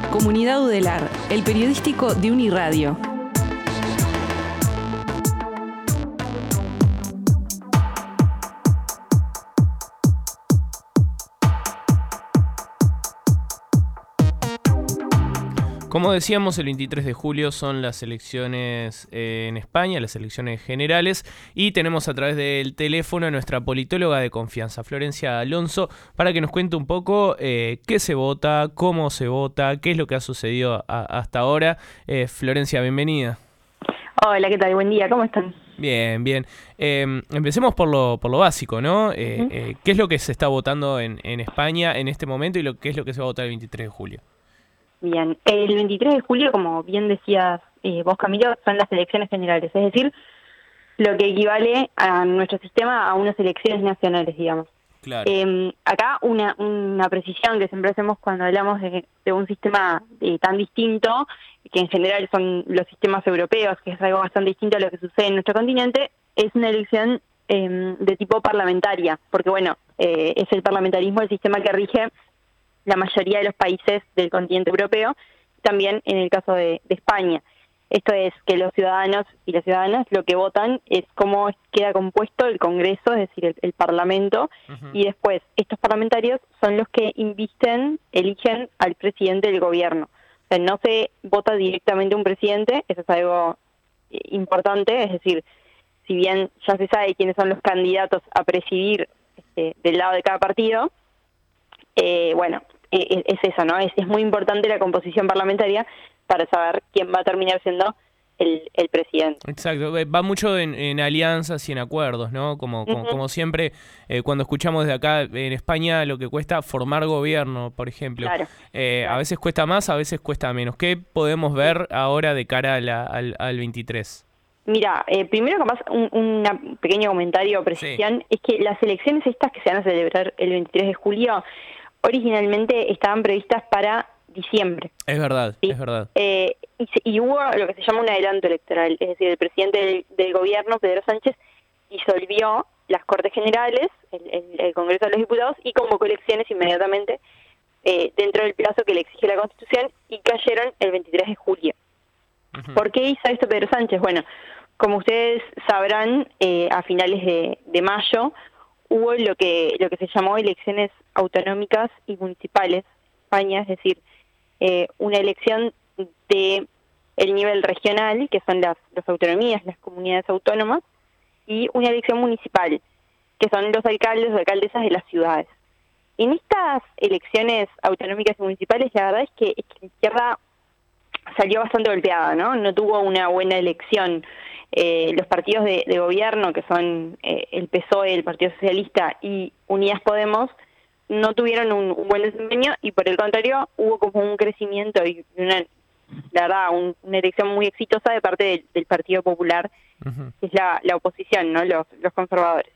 Comunidad Udelar, el periodístico de Uniradio. Como decíamos, el 23 de julio son las elecciones en España, las elecciones generales, y tenemos a través del teléfono a nuestra politóloga de confianza, Florencia Alonso, para que nos cuente un poco qué se vota, cómo se vota, qué es lo que ha sucedido hasta ahora. Florencia, bienvenida. Hola, ¿qué tal? Buen día, ¿cómo están? Bien, bien. Empecemos por lo básico, ¿no? ¿Qué es lo que se está votando en España en este momento y qué es lo que se va a votar el 23 de julio? Bien, el 23 de julio, como bien decías vos, Camilo, son las elecciones generales, es decir, lo que equivale a nuestro sistema a unas elecciones nacionales, digamos. Claro. Acá una precisión que siempre hacemos cuando hablamos de un sistema tan distinto, que en general son los sistemas europeos, que es algo bastante distinto a lo que sucede en nuestro continente, es una elección de tipo parlamentaria, porque bueno, es el parlamentarismo el sistema que rige la mayoría de los países del continente europeo, también en el caso de España. Esto es que los ciudadanos y las ciudadanas lo que votan es cómo queda compuesto el Congreso, es decir, el Parlamento, y después estos parlamentarios son los que eligen al presidente del gobierno. O sea, no se vota directamente un presidente, eso es algo importante, es decir, si bien ya se sabe quiénes son los candidatos a presidir del lado de cada partido, bueno, es eso, ¿no? Es muy importante la composición parlamentaria para saber quién va a terminar siendo el presidente. Exacto, va mucho en alianzas y en acuerdos, ¿no? Como siempre, cuando escuchamos de acá en España lo que cuesta formar gobierno, por ejemplo. Claro. A veces cuesta más, a veces cuesta menos. ¿Qué podemos ver ahora de cara al 23? Mira, primero capaz un pequeño comentario o precisión, es que las elecciones estas que se van a celebrar el 23 de julio originalmente estaban previstas para diciembre. Es verdad, ¿sí? Es verdad. Y hubo lo que se llama un adelanto electoral, es decir, el presidente del gobierno, Pedro Sánchez, disolvió las Cortes Generales, el Congreso de los Diputados, y convocó elecciones inmediatamente dentro del plazo que le exige la Constitución, y cayeron el 23 de julio. ¿Por qué hizo esto Pedro Sánchez? Bueno, como ustedes sabrán, a finales de mayo hubo lo que se llamó elecciones autonómicas y municipales en España, es decir, una elección de el nivel regional, que son las autonomías, las comunidades autónomas, y una elección municipal, que son los alcaldes o alcaldesas de las ciudades. En estas elecciones autonómicas y municipales, la verdad es que la izquierda salió bastante golpeada, ¿no? No tuvo una buena elección. Los partidos de gobierno, que son el PSOE, el Partido Socialista y Unidas Podemos, no tuvieron un buen desempeño, y por el contrario hubo como un crecimiento y la verdad, una elección muy exitosa de parte del Partido Popular, que es la oposición, ¿no? Los conservadores.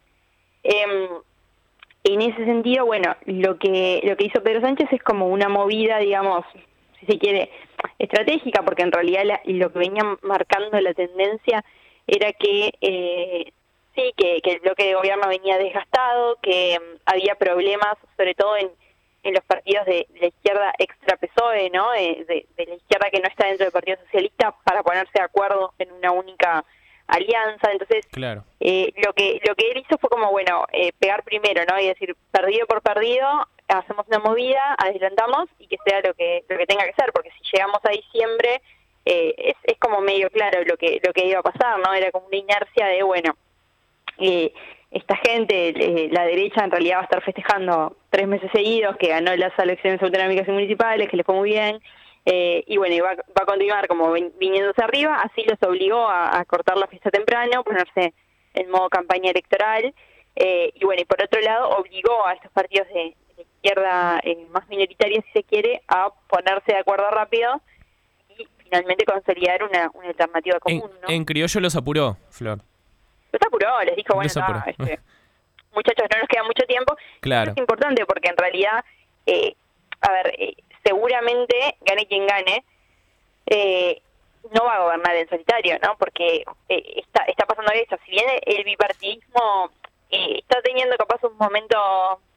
En ese sentido, bueno, lo que hizo Pedro Sánchez es como una movida, digamos, si se quiere, estratégica, porque en realidad lo que venía marcando la tendencia era que que el bloque de gobierno venía desgastado, que había problemas, sobre todo en los partidos de la izquierda extra PSOE, ¿no? De la izquierda que no está dentro del Partido Socialista, para ponerse de acuerdo en una única alianza. Entonces, claro. lo que él hizo fue como, bueno, pegar primero, ¿no? Y decir, partido por partido, hacemos una movida, adelantamos, y que sea lo que tenga que ser, porque si llegamos a diciembre, es como medio claro lo que iba a pasar, ¿no? Era como una inercia de, bueno, esta gente, la derecha en realidad va a estar festejando 3 meses seguidos que ganó las elecciones autonómicas y municipales, que les fue muy bien, y bueno, y va a continuar como viniéndose arriba. Así los obligó a cortar la fiesta temprano, ponerse en modo campaña electoral, y bueno, y por otro lado obligó a estos partidos de izquierda más minoritarios, si se quiere, a ponerse de acuerdo rápido y finalmente consolidar una alternativa común, ¿no? En criollo los apuró, Flor. Los apuró, les dijo, bueno, muchachos, no nos queda mucho tiempo. Claro. Eso es importante porque en realidad, seguramente, gane quien gane, no va a gobernar en solitario, ¿no? Porque está pasando eso. Si bien el bipartidismo está teniendo capaz un momento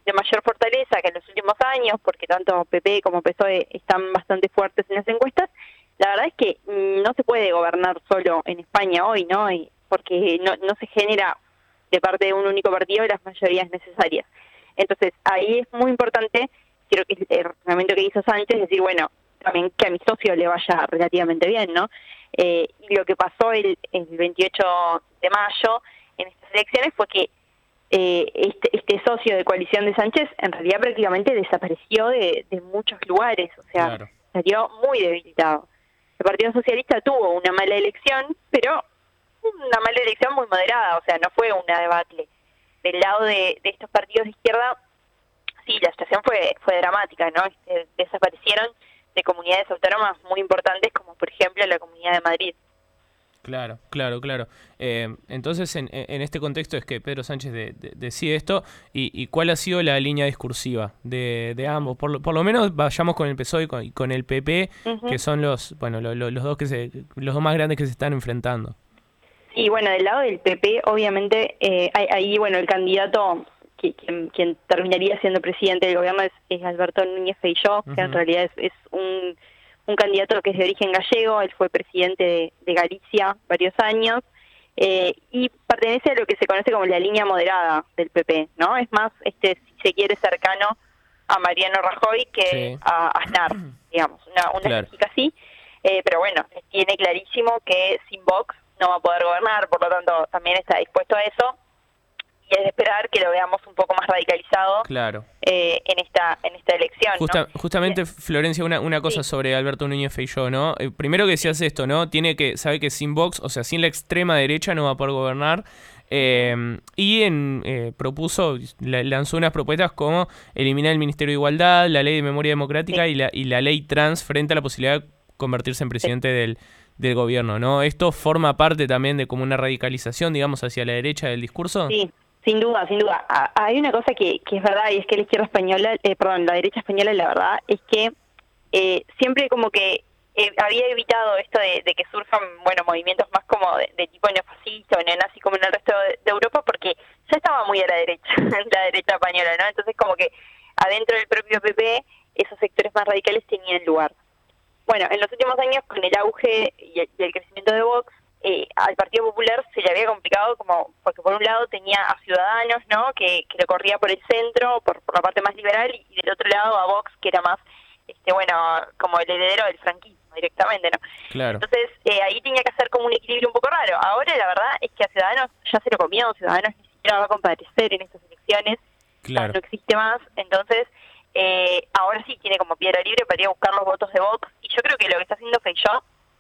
de mayor fortaleza que en los últimos años, porque tanto PP como PSOE están bastante fuertes en las encuestas. La verdad es que no se puede gobernar solo en España hoy, ¿no? Porque no se genera de parte de un único partido las mayorías necesarias. Entonces, ahí es muy importante, creo que el razonamiento que hizo Sánchez, decir, bueno, también que a mi socio le vaya relativamente bien, ¿no? Y lo que pasó el 28 de mayo en estas elecciones fue que este socio de coalición de Sánchez en realidad prácticamente desapareció de muchos lugares, o sea, Claro. salió muy debilitado. El Partido Socialista tuvo una mala elección, pero una mala elección muy moderada, o sea, no fue una debacle. Del lado de estos partidos de izquierda, sí, la situación fue dramática, ¿no? Desaparecieron de comunidades autónomas muy importantes, como por ejemplo la Comunidad de Madrid. Claro. Entonces, en este contexto es que Pedro Sánchez decide esto, y ¿cuál ha sido la línea discursiva de ambos? Por lo menos vayamos con el PSOE y con el PP, que son los dos más grandes que se están enfrentando. Sí, bueno, del lado del PP, obviamente, ahí, bueno, el candidato quien terminaría siendo presidente del gobierno es Alberto Núñez Feijóo, que en realidad es un candidato que es de origen gallego. Él fue presidente de Galicia varios años, y pertenece a lo que se conoce como la línea moderada del PP, ¿no? Es más, si se quiere, cercano a Mariano Rajoy que a Aznar, digamos, una lógica así, pero bueno, tiene clarísimo que sin Vox no va a poder gobernar, por lo tanto también está dispuesto a eso, y es de esperar que lo veamos un poco más radicalizado en esta elección, ¿no? Justamente, Florencia, una cosa sobre Alberto Núñez Feijóo, ¿no? Primero que decías esto, ¿no? Sabe que sin Vox, o sea, sin la extrema derecha no va a poder gobernar, lanzó unas propuestas como eliminar el Ministerio de Igualdad, la Ley de Memoria Democrática y la Ley Trans, frente a la posibilidad de convertirse en presidente del gobierno, ¿no? ¿Esto forma parte también de como una radicalización, digamos, hacia la derecha del discurso? Sí, sin duda. Hay una cosa que es verdad, y es que la izquierda española, la derecha española, la verdad es que siempre como que había evitado esto de que surjan, bueno, movimientos más como de tipo neofascista o neonazi como en el resto de Europa, porque ya estaba muy a la derecha, la derecha española, ¿no? Entonces como que adentro del propio PP esos sectores más radicales tenían lugar. Bueno, en los últimos años, con el auge y el crecimiento de Vox, al Partido Popular se le había complicado, porque por un lado tenía a Ciudadanos, ¿no?, que lo corría por el centro, por la parte más liberal, y del otro lado a Vox, que era más, como el heredero del franquismo directamente, ¿no? Claro. Entonces, ahí tenía que hacer como un equilibrio un poco raro. Ahora, la verdad es que a Ciudadanos ya se lo comió. Ciudadanos ni siquiera va a comparecer en estas elecciones. Claro. No existe más. Entonces, ahora sí tiene como piedra libre para ir a buscar los votos de Vox, y yo creo que lo que está haciendo Feijóo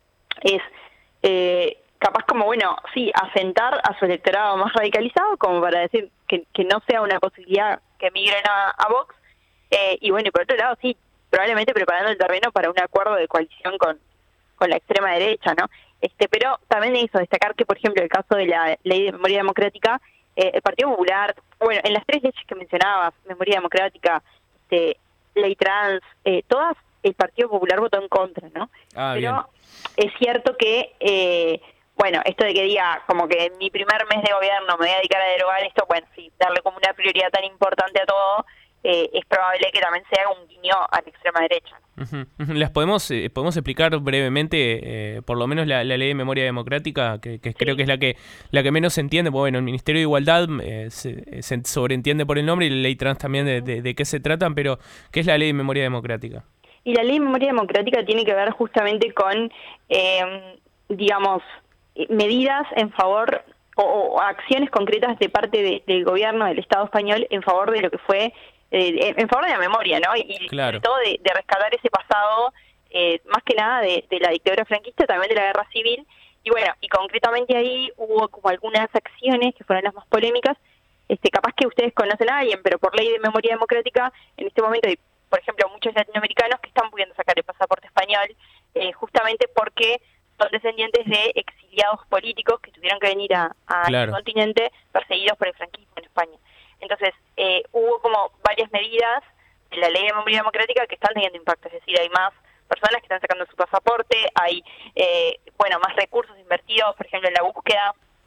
es capaz como, bueno, sí, asentar a su electorado más radicalizado, como para decir que no sea una posibilidad que migren a Vox, y bueno, y por otro lado, sí, probablemente preparando el terreno para un acuerdo de coalición con la extrema derecha, ¿no? Pero también hizo destacar que, por ejemplo, el caso de la Ley de Memoria Democrática, el Partido Popular, bueno, en las tres leyes que mencionabas, Memoria Democrática, Ley Trans, todas el Partido Popular votó en contra, ¿no? Pero bien. Es cierto que, bueno, esto de que diga como que en mi primer mes de gobierno me voy a dedicar a derogar esto, bueno, sí, darle como una prioridad tan importante a todo, es probable que también se haga un guiño a la extrema derecha. ¿Las podemos explicar brevemente, por lo menos la Ley de Memoria Democrática, que creo que es la que menos se entiende? Bueno, el Ministerio de Igualdad se sobreentiende por el nombre, y la Ley Trans también de qué se tratan, pero ¿qué es la Ley de Memoria Democrática? Y la Ley de Memoria Democrática tiene que ver justamente con, digamos, medidas en favor o acciones concretas de parte del gobierno del Estado español en favor de lo que fue, en favor de la memoria, ¿no? Y claro, todo de rescatar ese pasado, más que nada de la dictadura franquista, también de la guerra civil. Y bueno, y concretamente ahí hubo como algunas acciones que fueron las más polémicas, capaz que ustedes conocen a alguien, pero por Ley de Memoria Democrática, en este momento hay, por ejemplo, muchos latinoamericanos que están pudiendo sacar el pasaporte español, justamente porque son descendientes de exiliados políticos que tuvieron que venir a claro, este continente perseguidos por el franquismo en España. Entonces, hubo como varias medidas de la Ley de Memoria Democrática que están teniendo impacto, es decir, hay más personas que están sacando su pasaporte, hay, bueno, más recursos invertidos, por ejemplo, en la búsqueda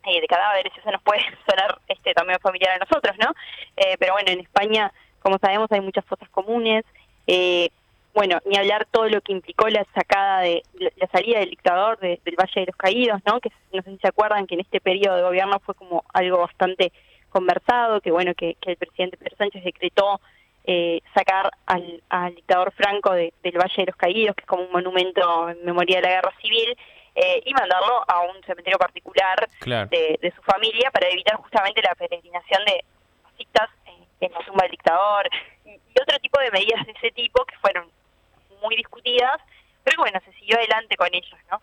de cadáveres, eso nos puede sonar también familiar a nosotros, ¿no? Pero bueno, en España, como sabemos, hay muchas fosas comunes. Bueno, ni hablar todo lo que implicó la sacada de la salida del dictador del Valle de los Caídos, ¿no? Que no sé si se acuerdan que en este periodo de gobierno fue como algo bastante conversado, que bueno, que el presidente Pedro Sánchez decretó sacar al dictador Franco del Valle de los Caídos, que es como un monumento en memoria de la Guerra Civil, y mandarlo a un cementerio particular Claro. de su familia para evitar justamente la peregrinación de fascistas en la tumba del dictador y otro tipo de medidas de ese tipo que fueron muy discutidas, pero que bueno, se siguió adelante con ellos, ¿no?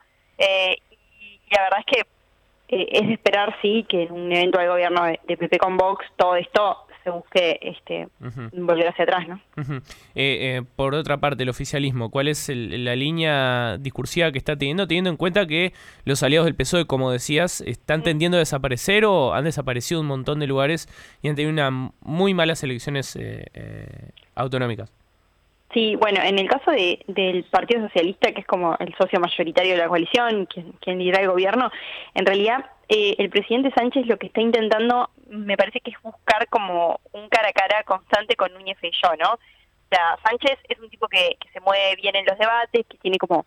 Y la verdad es que es de esperar, sí, que en un evento del gobierno de PP con Vox todo esto se busque volver hacia atrás, ¿no? Por otra parte, el oficialismo, ¿cuál es la línea discursiva que está teniendo en cuenta que los aliados del PSOE, como decías, están tendiendo a desaparecer o han desaparecido un montón de lugares y han tenido muy malas elecciones autonómicas? Sí, bueno, en el caso del Partido Socialista, que es como el socio mayoritario de la coalición, quien lidera el gobierno, en realidad el presidente Sánchez lo que está intentando, me parece que es buscar como un cara a cara constante con Núñez Feijó, ¿no? O sea, Sánchez es un tipo que se mueve bien en los debates, que tiene como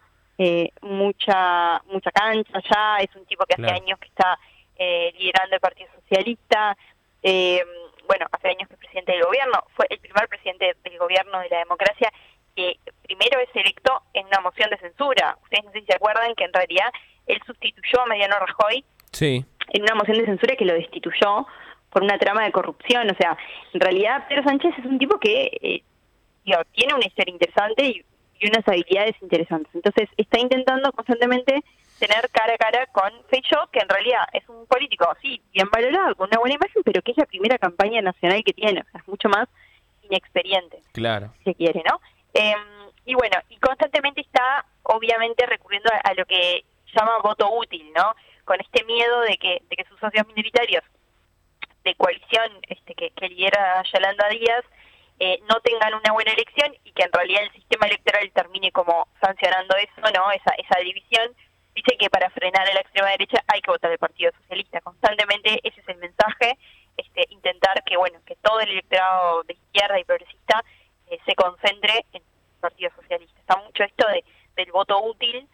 mucha cancha ya, es un tipo que hace años que está liderando el Partido Socialista, bueno, hace años que es presidente del gobierno, fue el primer presidente del gobierno de la democracia que primero es electo en una moción de censura. Ustedes no sé si se acuerdan que en realidad él sustituyó a Mariano Rajoy en una moción de censura que lo destituyó por una trama de corrupción. O sea, en realidad Pedro Sánchez es un tipo que tiene una historia interesante y unas habilidades interesantes. Entonces está intentando constantemente tener cara a cara con Feijóo, que en realidad es un político, sí, bien valorado, con una buena imagen, pero que es la primera campaña nacional que tiene, o sea, es mucho más inexperiente, claro, si se quiere, ¿no? Y bueno, y constantemente está, obviamente, recurriendo a lo que llama voto útil, ¿no? Con este miedo de que sus socios minoritarios de coalición que lidera Yolanda Díaz no tengan una buena elección y que en realidad el sistema electoral termine como sancionando eso, ¿no? Esa división. Dice que para frenar a la extrema derecha hay que votar el Partido Socialista. Constantemente ese es el mensaje, intentar que que todo el electorado de izquierda y progresista se concentre en el Partido Socialista. Está mucho esto del voto útil,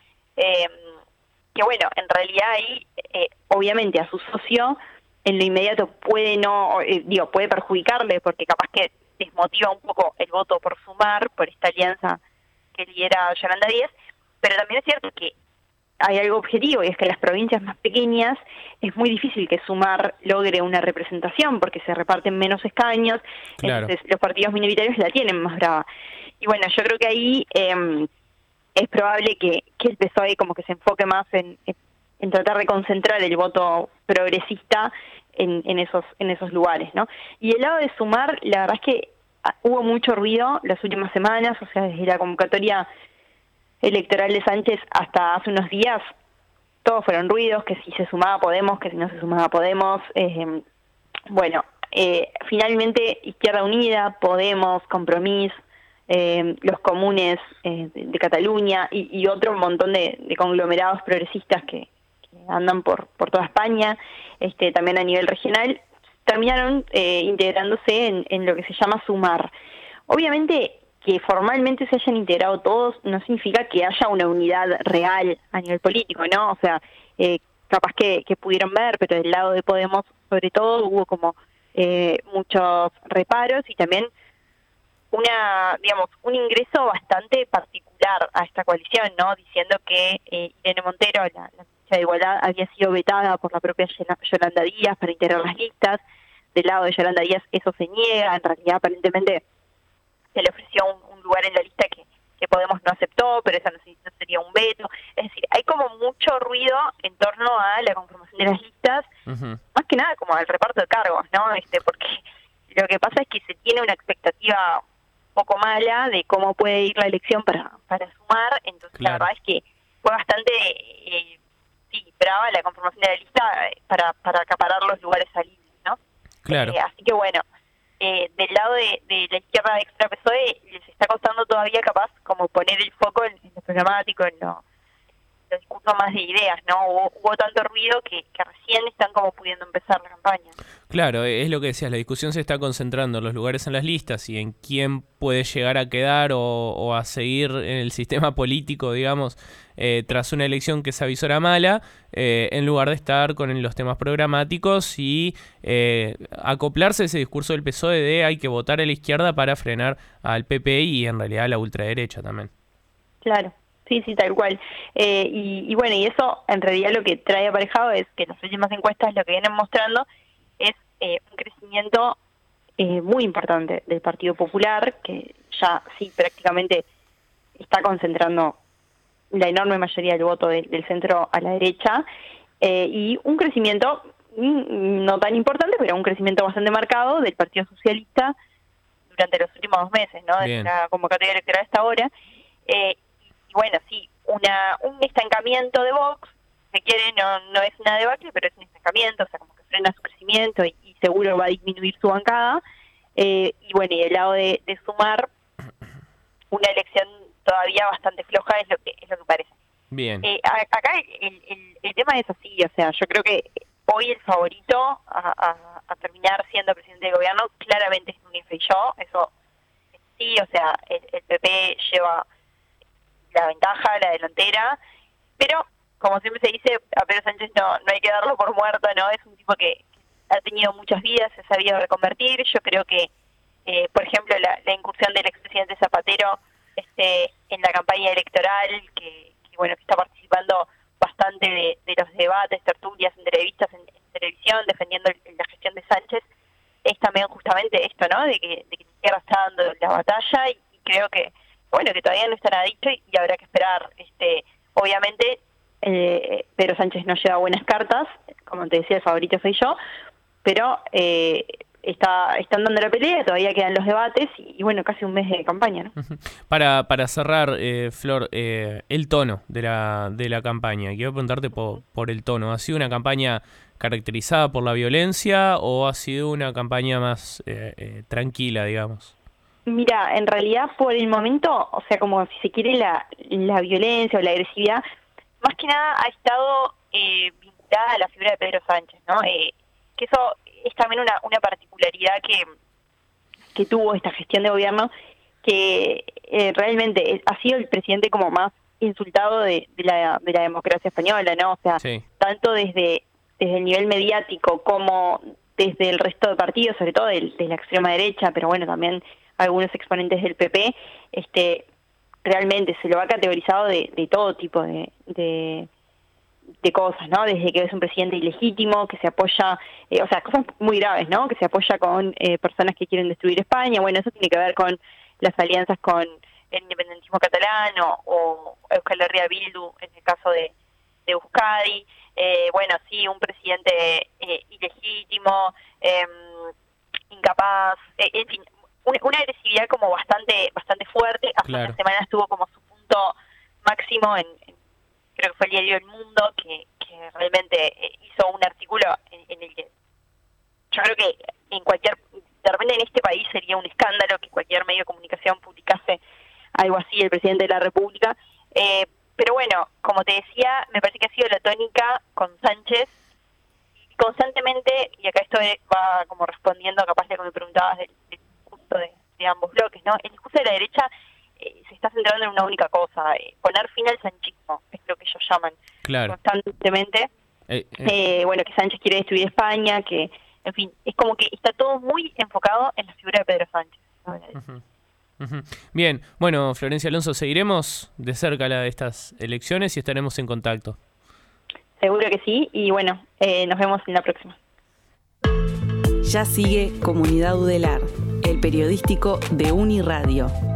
que bueno, en realidad ahí, obviamente a su socio en lo inmediato puede perjudicarle, porque capaz que desmotiva un poco el voto por Sumar, por esta alianza que lidera Yolanda Díaz, pero también es cierto que hay algo objetivo, y es que en las provincias más pequeñas es muy difícil que Sumar logre una representación, porque se reparten menos escaños, entonces los partidos minoritarios la tienen más brava. Y bueno, yo creo que ahí es probable que el PSOE como que se enfoque más en tratar de concentrar el voto progresista en esos lugares, ¿no? Y el lado de Sumar, la verdad es que hubo mucho ruido las últimas semanas, o sea, desde la convocatoria electoral de Sánchez hasta hace unos días, todos fueron ruidos, que si se sumaba Podemos, que si no se sumaba Podemos. Finalmente Izquierda Unida, Podemos, Compromís, los comunes de Cataluña y otro montón de conglomerados progresistas que andan por toda España, también a nivel regional, terminaron integrándose en lo que se llama Sumar. Obviamente que formalmente se hayan integrado todos no significa que haya una unidad real a nivel político, ¿no? O sea, capaz que pudieron ver, pero del lado de Podemos, sobre todo, hubo como muchos reparos y también un ingreso bastante particular a esta coalición, ¿no? Diciendo que Irene Montero, la ministra de Igualdad, había sido vetada por la propia Yolanda Díaz para integrar las listas. Del lado de Yolanda Díaz eso se niega, en realidad aparentemente se le ofreció un lugar en la lista que Podemos no aceptó, pero eso no sería un veto. Es decir, hay como mucho ruido en torno a la conformación de las listas, más que nada como al reparto de cargos, ¿no? Porque lo que pasa es que se tiene una expectativa un poco mala de cómo puede ir la elección para Sumar, entonces la verdad es que fue bastante brava la conformación de la lista para acaparar los lugares salibles, ¿no? Claro. Así que bueno, del lado de la izquierda extra PSOE les está costando todavía capaz como poner el foco en lo programático, en lo los discursos más de ideas, ¿no? Hubo tanto ruido que recién están como pudiendo empezar la campaña. Claro, es lo que decías, la discusión se está concentrando en los lugares en las listas y en quién puede llegar a quedar o a seguir en el sistema político, digamos, tras una elección que se avisora mala, en lugar de estar con los temas programáticos y acoplarse a ese discurso del PSOE de hay que votar a la izquierda para frenar al PP y en realidad a la ultraderecha también. Claro. Sí, tal cual. Y bueno, y eso en realidad lo que trae aparejado es que las últimas encuestas lo que vienen mostrando es un crecimiento muy importante del Partido Popular, que ya sí prácticamente está concentrando la enorme mayoría del voto del centro a la derecha, y un crecimiento no tan importante, pero un crecimiento bastante marcado del Partido Socialista durante los últimos 2 meses, ¿no? Desde la convocatoria electoral hasta ahora. Y bueno, sí, un estancamiento de Vox, se quiere, no es una debacle, pero es un estancamiento, o sea, como que frena su crecimiento y seguro va a disminuir su bancada. Y bueno, y del lado de Sumar, una elección todavía bastante floja es lo que parece. Bien. Acá el tema es así, o sea, yo creo que hoy el favorito a terminar siendo presidente del gobierno claramente es Núñez Feijó, eso sí, o sea, el PP lleva la ventaja, la delantera, pero como siempre se dice, a Pedro Sánchez no hay que darlo por muerto, ¿no? Es un tipo que ha tenido muchas vidas, se ha sabido reconvertir. Yo creo que, por ejemplo, la incursión del expresidente Zapatero en la campaña electoral, que bueno, que está participando bastante de los debates, tertulias, entrevistas en televisión, defendiendo la gestión de Sánchez, es también justamente esto, ¿no? De que la izquierda está dando la batalla y creo que bueno, que todavía no está nada dicho y habrá que esperar. Obviamente, Pedro Sánchez no lleva buenas cartas, como te decía, el favorito soy yo, pero están dando la pelea, todavía quedan los debates y bueno, casi un mes de campaña, ¿no? Para cerrar, Flor, el tono de la campaña. Quiero preguntarte por el tono. ¿Ha sido una campaña caracterizada por la violencia o ha sido una campaña más tranquila, digamos? Mira, en realidad por el momento, o sea, como si se quiere la violencia o la agresividad, más que nada ha estado vinculada a la figura de Pedro Sánchez, ¿no? Que eso es también una particularidad que tuvo esta gestión de gobierno, que realmente ha sido el presidente como más insultado de la democracia española, ¿no? O sea, sí, tanto desde el nivel mediático como desde el resto de partidos, sobre todo de la extrema derecha, pero bueno, también algunos exponentes del PP, realmente se lo ha categorizado de todo tipo de cosas, ¿no? Desde que es un presidente ilegítimo, que se apoya, o sea, cosas muy graves, ¿no? Que se apoya con personas que quieren destruir España. Bueno, eso tiene que ver con las alianzas con el independentismo catalán o Euskal Herria Bildu, en el caso de Euskadi. Bueno, sí, un presidente ilegítimo, incapaz, en fin, una agresividad como bastante fuerte. Hace una semana estuvo como su punto máximo creo que fue el diario El Mundo, que realmente hizo un artículo en el que yo creo que de repente en este país sería un escándalo que cualquier medio de comunicación publicase algo así, el presidente de la República. Pero bueno, como te decía, me parece que ha sido la tónica con Sánchez constantemente, y acá esto va como respondiendo capaz de lo que me preguntabas del discurso de ambos bloques, ¿no? El discurso de la derecha se está centrando en una única cosa, poner fin al sanchismo, es lo que ellos llaman constantemente. Bueno, que Sánchez quiere destruir España, que, en fin, es como que está todo muy enfocado en la figura de Pedro Sánchez, ¿no? Bien, bueno, Florencia Alonso, seguiremos de cerca de estas elecciones y estaremos en contacto. Seguro que sí, y bueno, nos vemos en la próxima. Ya sigue Comunidad Udelar, el periodístico de Uniradio.